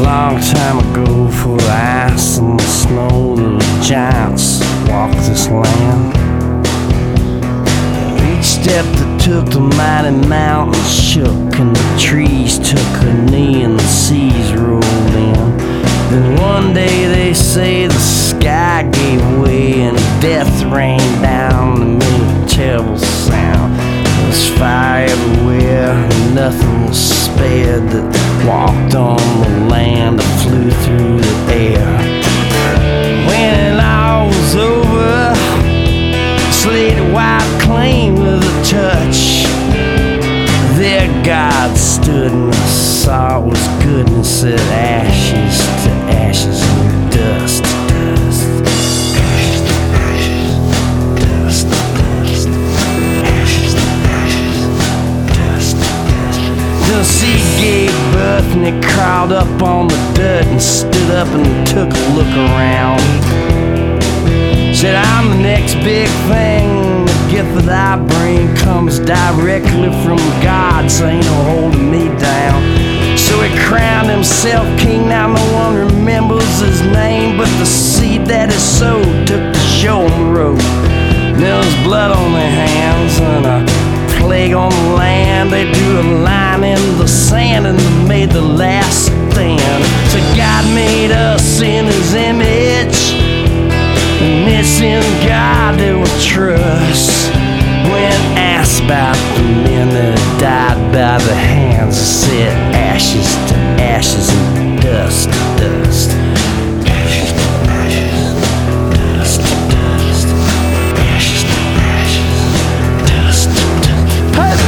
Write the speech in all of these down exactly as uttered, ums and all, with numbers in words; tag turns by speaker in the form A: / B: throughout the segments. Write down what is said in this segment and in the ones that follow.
A: long time ago, for the ice and the snow, the giants walked this land. Each step they took, the mighty mountains shook, and the trees took a knee, and the seas rolled in. Then one day they say the sky gave way, and death rained down and made a terrible sound. There was fire everywhere, and nothing was spared that walked on the land or flew through the air. When it all was over, Slate White claimed with a touch. Their God stood and I saw it was good, and said ashes to ashes and dust to dust. Ashes to ashes, dust to dust. Ashes to ashes, dust to dust. The seed gave birth and it crawled up on the dirt and stood up and took a look around. Said, I'm the next big thing. The gift that I bring comes directly from God, so ain't no holding me down. So he crowned himself king. Now no one remembers his name, but the seed that he sowed took the show on the road. There was blood on their hands and a plague on the land. They drew a line in the sand and they made the last stand. So God made us in his image, and it's in God that we trust. When asked about the men that died by the hands, I said ashes to ashes and dust to dust. Ashes to ashes, dust to dust. Ashes to ashes, dust to dust. Hey!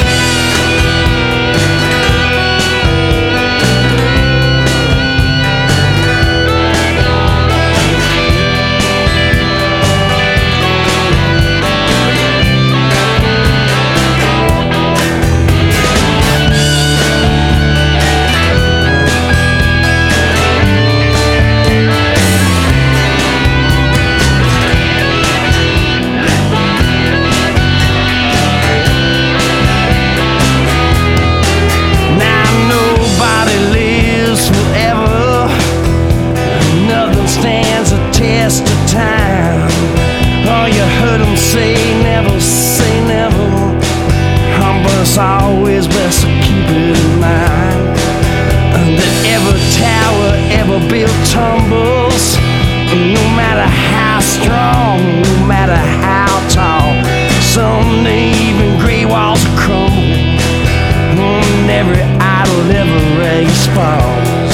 A: It's always best to keep it in mind that every tower ever built tumbles, no matter how strong, no matter how tall. Someday even great walls will crumble, and every idol ever raised falls.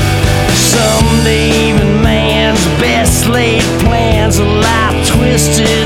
A: Someday even man's best laid plans will lie twisted